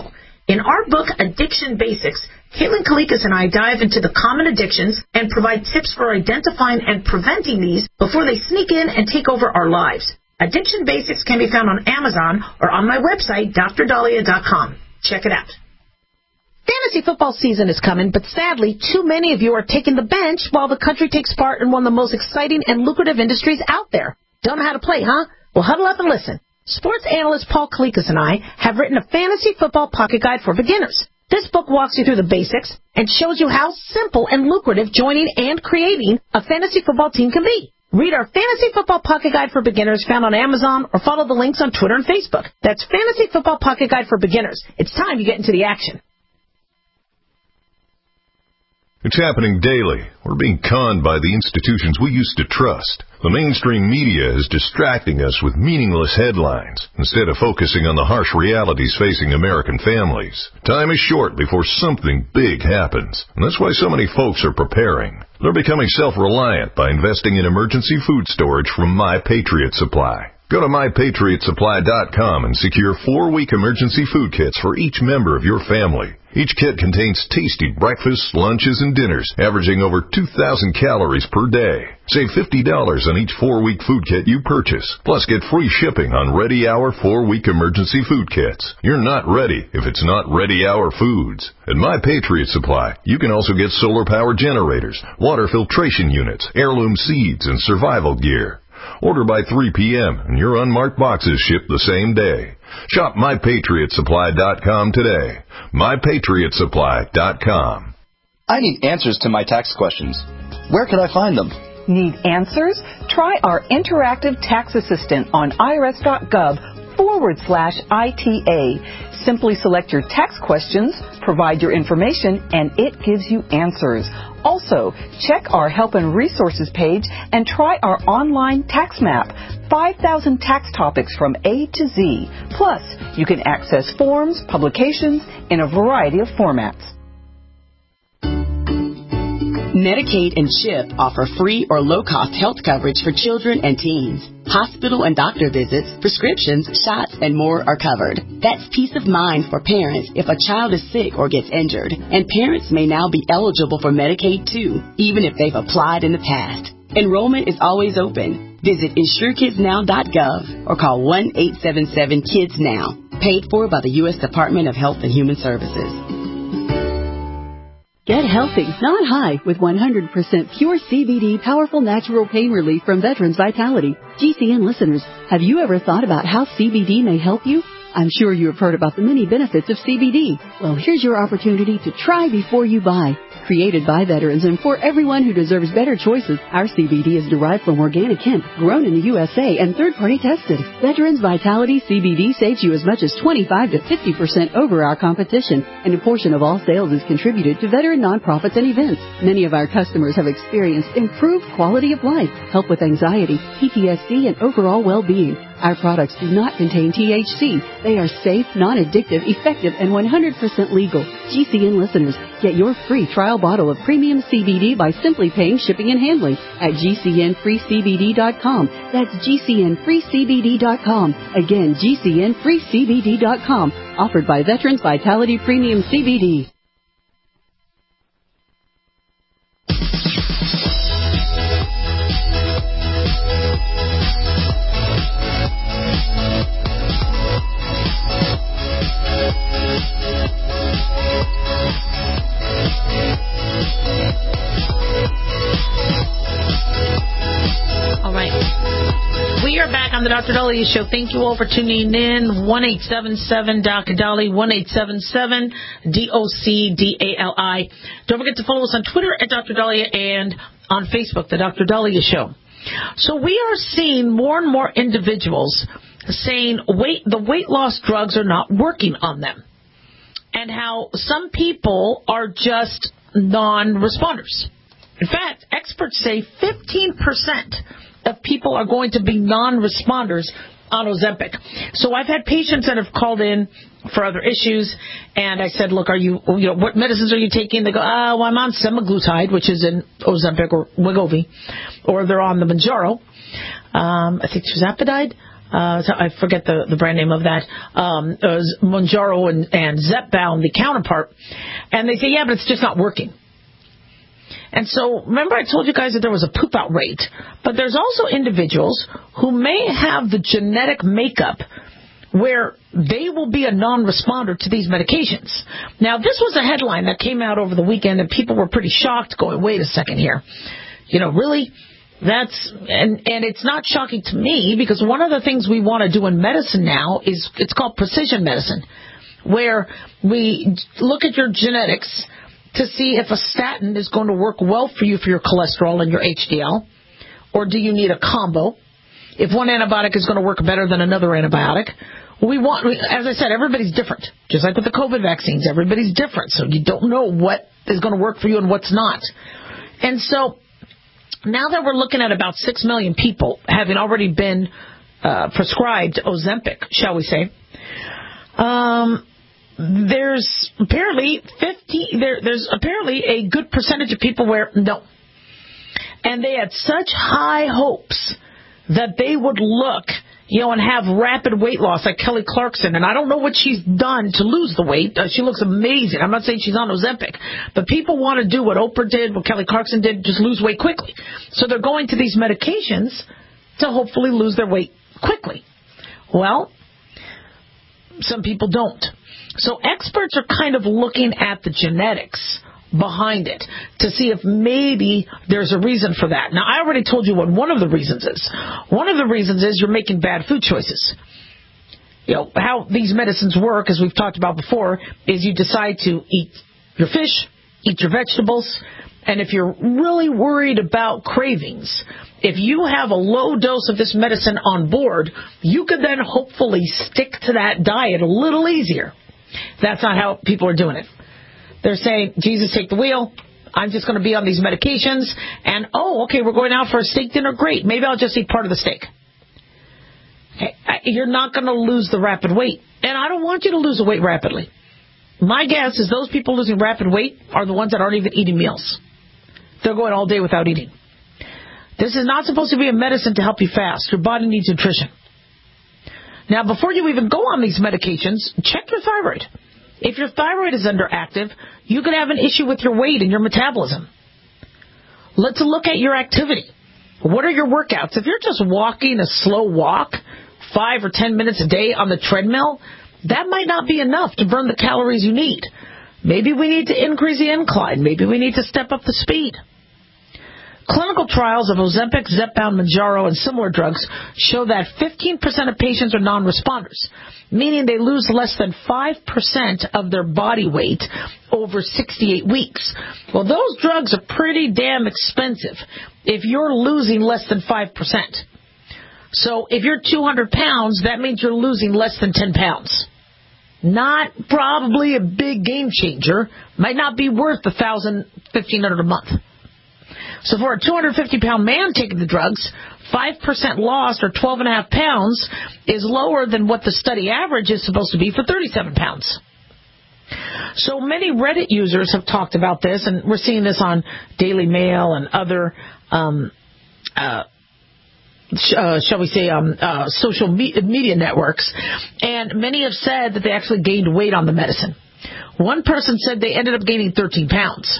In our book, Addiction Basics, Caitlin Kalikas and I dive into the common addictions and provide tips for identifying and preventing these before they sneak in and take over our lives. Addiction Basics can be found on Amazon or on my website, D R Dahlia dot com. Check it out. Fantasy football season is coming, but sadly, too many of you are taking the bench while the country takes part in one of the most exciting and lucrative industries out there. Don't know how to play, huh? Well, huddle up and listen. Sports analyst Paul Kalikas and I have written a fantasy football pocket guide for beginners. This book walks you through the basics and shows you how simple and lucrative joining and creating a fantasy football team can be. Read our Fantasy Football Pocket Guide for Beginners found on Amazon or follow the links on Twitter and Facebook. That's Fantasy Football Pocket Guide for Beginners. It's time you get into the action. It's happening daily. We're being conned by the institutions we used to trust. The mainstream media is distracting us with meaningless headlines instead of focusing on the harsh realities facing American families. Time is short before something big happens, and that's why so many folks are preparing. They're becoming self-reliant by investing in emergency food storage from My Patriot Supply. Go to my patriot supply dot com and secure four-week emergency food kits for each member of your family. Each kit contains tasty breakfasts, lunches, and dinners, averaging over two thousand calories per day. Save fifty dollars on each four-week food kit you purchase. Plus, get free shipping on Ready Hour four-week emergency food kits. You're not ready if it's not Ready Hour Foods. At My Patriot Supply, you can also get solar power generators, water filtration units, heirloom seeds, and survival gear. Order by three p.m. and your unmarked boxes ship the same day. Shop my patriot supply dot com today. my patriot supply dot com. I need answers to my tax questions. Where can I find them? Need answers? Try our interactive tax assistant on irs.gov forward slash ITA. Simply select your tax questions, provide your information, and it gives you answers. Also, check our Help and Resources page and try our online tax map. five thousand tax topics from A to Z. Plus, you can access forms, publications in a variety of formats. Medicaid and CHIP offer free or low-cost health coverage for children and teens. Hospital and doctor visits, prescriptions, shots, and more are covered. That's peace of mind for parents if a child is sick or gets injured. And parents may now be eligible for Medicaid, too, even if they've applied in the past. Enrollment is always open. Visit insure kids now dot gov or call one eight seven seven kids now. Paid for by the U S Department of Health and Human Services. Get healthy, not high, with one hundred percent pure C B D powerful natural pain relief from Veterans Vitality. G C N listeners, have you ever thought about how C B D may help you? I'm sure you have heard about the many benefits of C B D. Well, here's your opportunity to try before you buy. Created by veterans and for everyone who deserves better choices, our C B D is derived from organic hemp, grown in the U S A and third-party tested. Veterans Vitality C B D saves you as much as twenty-five to fifty percent over our competition, and a portion of all sales is contributed to veteran nonprofits and events. Many of our customers have experienced improved quality of life, help with anxiety, P T S D, and overall well-being. Our products do not contain T H C. They are safe, non-addictive, effective, and one hundred percent legal. G C N listeners, get your free trial bottle of premium C B D by simply paying shipping and handling at G C N free C B D dot com. That's G C N free C B D dot com. Again, G C N free C B D dot com. Offered by Veterans Vitality Premium C B D. All right. We are back on the Doctor Dahlia Show. Thank you all for tuning in. one eight seven seven D O C Dali, one eight seven seven D O C D A L I. Don't forget to follow us on Twitter at Doctor Dahlia and on Facebook, the Doctor Dahlia Show. So we are seeing more and more individuals saying weight, the weight loss drugs are not working on them, and how some people are just non-responders. In fact, experts say fifteen percent of people are going to be non-responders on Ozempic. So I've had patients that have called in for other issues, and I said, look, are you, you know, what medicines are you taking? They go, oh, well, I'm on semaglutide, which is in Ozempic or Wegovy, or they're on the Mounjaro. Um, I think tirzepatide. Uh, so I forget the, the brand name of that, um, uh, Mounjaro and, and Zepbound, the counterpart. And they say, yeah, but it's just not working. And so, remember I told you guys that there was a poop out rate. But there's also individuals who may have the genetic makeup where they will be a non-responder to these medications. Now, this was a headline that came out over the weekend, and people were pretty shocked, going, wait a second here. You know, really? That's and and it's not shocking to me, because one of the things we want to do in medicine now is it's called precision medicine, where we look at your genetics to see if a statin is going to work well for you for your cholesterol and your H D L, or do you need a combo? If one antibiotic is going to work better than another antibiotic, we want, as I said, everybody's different. Just like with the COVID vaccines, everybody's different, so you don't know what is going to work for you and what's not. And so now that we're looking at about six million people having already been uh, prescribed Ozempic, shall we say, um, there's apparently fifty. There, there's apparently a good percentage of people where no, and they had such high hopes that they would look, you know, and have rapid weight loss like Kelly Clarkson. And I don't know what she's done to lose the weight. Uh, she looks amazing. I'm not saying she's on Ozempic. But people want to do what Oprah did, what Kelly Clarkson did, just lose weight quickly. So they're going to these medications to hopefully lose their weight quickly. Well, some people don't. So experts are kind of looking at the genetics behind it to see if maybe there's a reason for that. Now, I already told you what one of the reasons is. One of the reasons is you're making bad food choices. You know, how these medicines work, as we've talked about before, is you decide to eat your fish, eat your vegetables, and if you're really worried about cravings, if you have a low dose of this medicine on board, you could then hopefully stick to that diet a little easier. That's not how people are doing it. They're saying, Jesus, take the wheel. I'm just going to be on these medications. And, oh, okay, we're going out for a steak dinner. Great. Maybe I'll just eat part of the steak. Okay. You're not going to lose the rapid weight. And I don't want you to lose the weight rapidly. My guess is those people losing rapid weight are the ones that aren't even eating meals. They're going all day without eating. This is not supposed to be a medicine to help you fast. Your body needs nutrition. Now, before you even go on these medications, check your thyroid. If your thyroid is underactive, you could have an issue with your weight and your metabolism. Let's look at your activity. What are your workouts? If you're just walking a slow walk, five or ten minutes a day on the treadmill, that might not be enough to burn the calories you need. Maybe we need to increase the incline. Maybe we need to step up the speed. Clinical trials of Ozempic, Zepbound, Mounjaro, and similar drugs show that fifteen percent of patients are non-responders, meaning they lose less than five percent of their body weight over sixty-eight weeks. Well, those drugs are pretty damn expensive if you're losing less than five percent. So if you're two hundred pounds, that means you're losing less than ten pounds. Not probably a big game changer. Might not be worth one thousand dollars, fifteen hundred dollars a month. So for a two hundred fifty pound man taking the drugs, five percent loss or twelve and a half pounds is lower than what the study average is supposed to be for thirty-seven pounds. So many Reddit users have talked about this, and we're seeing this on Daily Mail and other, um, uh, sh- uh, shall we say, um, uh, social me- media networks. And many have said that they actually gained weight on the medicine. One person said they ended up gaining thirteen pounds.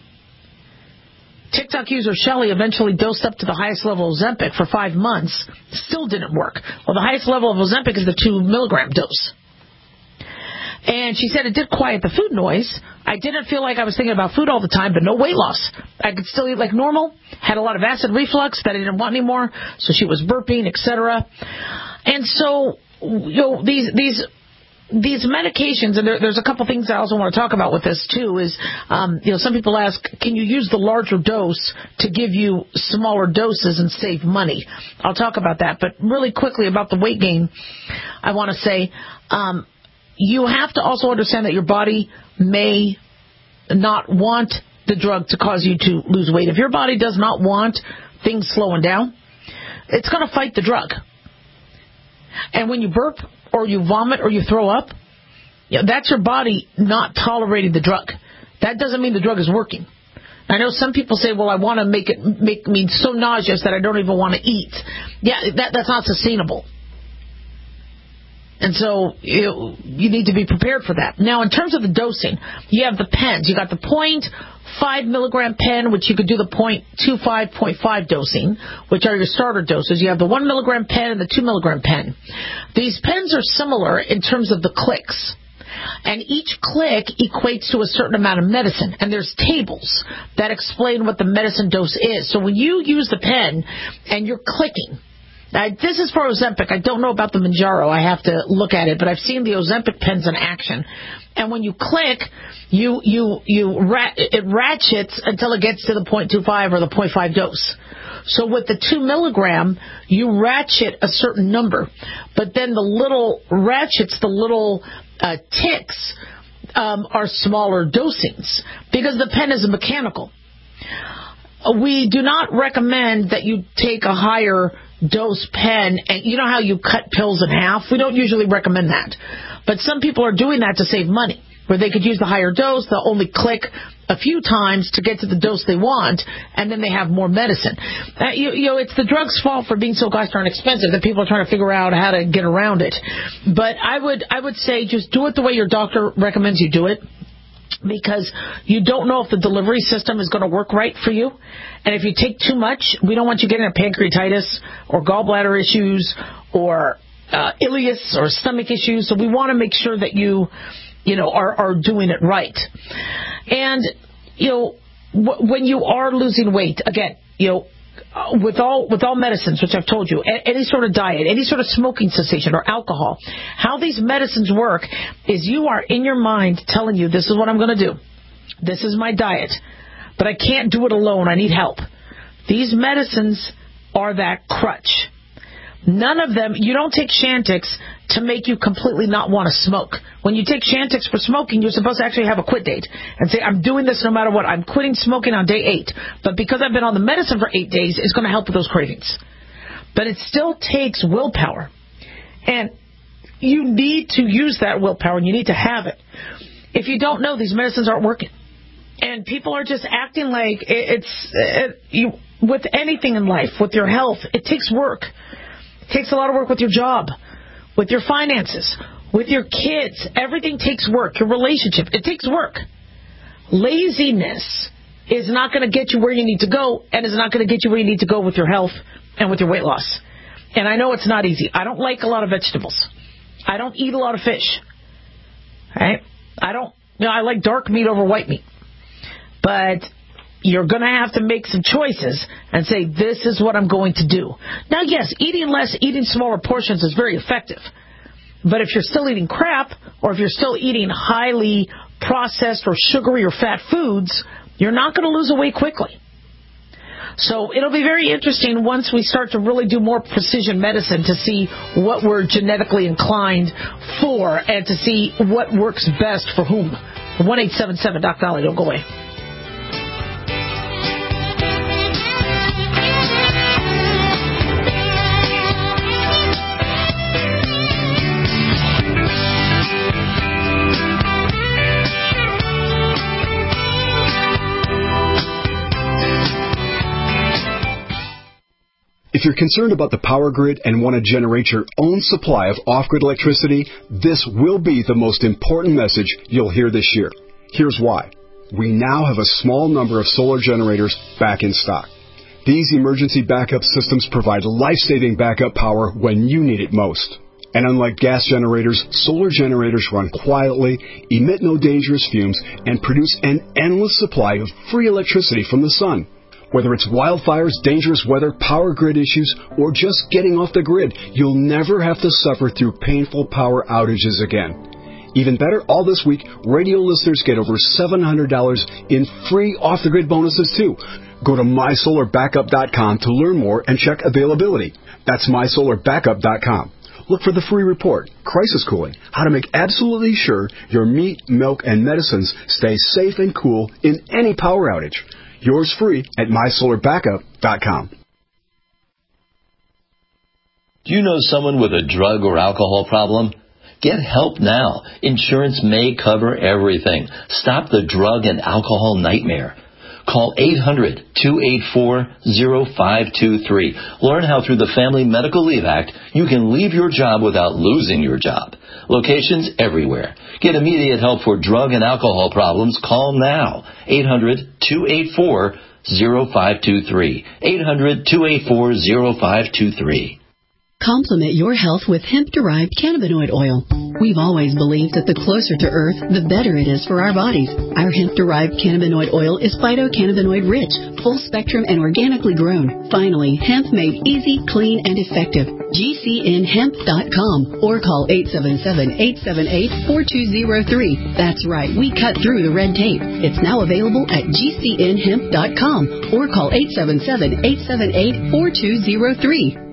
TikTok user Shelly eventually dosed up to the highest level of Ozempic for five months. Still didn't work. Well, the highest level of Ozempic is the two milligram dose. And she said it did quiet the food noise. I didn't feel like I was thinking about food all the time, but no weight loss. I could still eat like normal. Had a lot of acid reflux that I didn't want anymore. So she was burping, et cetera. And so, you know, these these... These medications, and there, there's a couple things I also want to talk about with this, too, is, um, you know, some people ask, can you use the larger dose to give you smaller doses and save money? I'll talk about that. But really quickly about the weight gain, I want to say, um, you have to also understand that your body may not want the drug to cause you to lose weight. If your body does not want things slowing down, it's going to fight the drug. And when you burp or you vomit or you throw up, you know, that's your body not tolerating the drug. That doesn't mean the drug is working. I know some people say, well, I want to make it make me so nauseous that I don't even want to eat. Yeah, that, that's not sustainable. And so you, you need to be prepared for that. Now, in terms of the dosing, you have the pens. You got the point five milligram pen, which you could do the point two five, point five dosing, which are your starter doses. You have the one milligram pen and the two milligram pen. These pens are similar in terms of the clicks. And each click equates to a certain amount of medicine. And there's tables that explain what the medicine dose is. So when you use the pen and you're clicking, now, this is for Ozempic. I don't know about the Mounjaro. I have to look at it, but I've seen the Ozempic pens in action. And when you click, you you you rat, it ratchets until it gets to the point two five or the point five dose. So with the two milligram, you ratchet a certain number, but then the little ratchets, the little uh, ticks, um, are smaller dosings because the pen is mechanical. We do not recommend that you take a higher dose pen, and you know how you cut pills in half? We don't usually recommend that. But some people are doing that to save money, where they could use the higher dose, they'll only click a few times to get to the dose they want, and then they have more medicine. Uh, you, you know, it's the drug's fault for being so gosh darn expensive that people are trying to figure out how to get around it. But I would, I would say just do it the way your doctor recommends you do it, because you don't know if the delivery system is going to work right for you. And if you take too much, we don't want you getting a pancreatitis or gallbladder issues or uh, ileus or stomach issues. So we want to make sure that you, you know, are, are doing it right. And, you know, w- when you are losing weight, again, you know, Uh, with all with all medicines, which I've told you, a- any sort of diet, any sort of smoking cessation or alcohol, how these medicines work is you are in your mind telling you, this is what I'm going to do. This is my diet. But I can't do it alone. I need help. These medicines are that crutch. None of them, you don't take Chantix to make you completely not want to smoke. When you take Chantix for smoking, you're supposed to actually have a quit date and say, I'm doing this no matter what. I'm quitting smoking on day eight. But because I've been on the medicine for eight days, it's going to help with those cravings. But it still takes willpower. And you need to use that willpower, and you need to have it. If you don't know, these medicines aren't working. And people are just acting like it's, it, you, with anything in life, with your health, it takes work. It takes a lot of work with your job, with your finances, with your kids. Everything takes work. Your relationship, it takes work. Laziness is not going to get you where you need to go, and is not going to get you where you need to go with your health and with your weight loss. And I know it's not easy. I don't like a lot of vegetables. I don't eat a lot of fish. Right? I don't, you know, I like dark meat over white meat. But you're going to have to make some choices and say, this is what I'm going to do. Now, yes, eating less, eating smaller portions is very effective. But if you're still eating crap, or if you're still eating highly processed or sugary or fat foods, you're not going to lose weight quickly. So it'll be very interesting once we start to really do more precision medicine to see what we're genetically inclined for and to see what works best for whom. one eight seven seven Doc Dolly, don't go away. If you're concerned about the power grid and want to generate your own supply of off-grid electricity, this will be the most important message you'll hear this year. Here's why. We now have a small number of solar generators back in stock. These emergency backup systems provide life-saving backup power when you need it most. And unlike gas generators, solar generators run quietly, emit no dangerous fumes, and produce an endless supply of free electricity from the sun. Whether it's wildfires, dangerous weather, power grid issues, or just getting off the grid, you'll never have to suffer through painful power outages again. Even better, all this week, radio listeners get over seven hundred dollars in free off-the-grid bonuses, too. Go to my solar backup dot com to learn more and check availability. That's my solar backup dot com. Look for the free report, Crisis Cooling, how to make absolutely sure your meat, milk, and medicines stay safe and cool in any power outage. Yours free at my solar backup dot com. Do you know someone with a drug or alcohol problem? Get help now. Insurance may cover everything. Stop the drug and alcohol nightmare. Call eight hundred, two eight four, zero five two three. Learn how through the Family Medical Leave Act, you can leave your job without losing your job. Locations everywhere. Get immediate help for drug and alcohol problems. Call now. eight hundred, two eight four, zero five two three. eight hundred, two eight four, zero five two three. Complement your health with hemp-derived cannabinoid oil. We've always believed that the closer to Earth, the better it is for our bodies. Our hemp-derived cannabinoid oil is phytocannabinoid-rich, full-spectrum, and organically grown. Finally, hemp made easy, clean, and effective. G C N hemp dot com or call eight seven seven, eight seven eight, four two zero three. That's right, we cut through the red tape. It's now available at G C N hemp dot com or call eight seven seven, eight seven eight, four two zero three.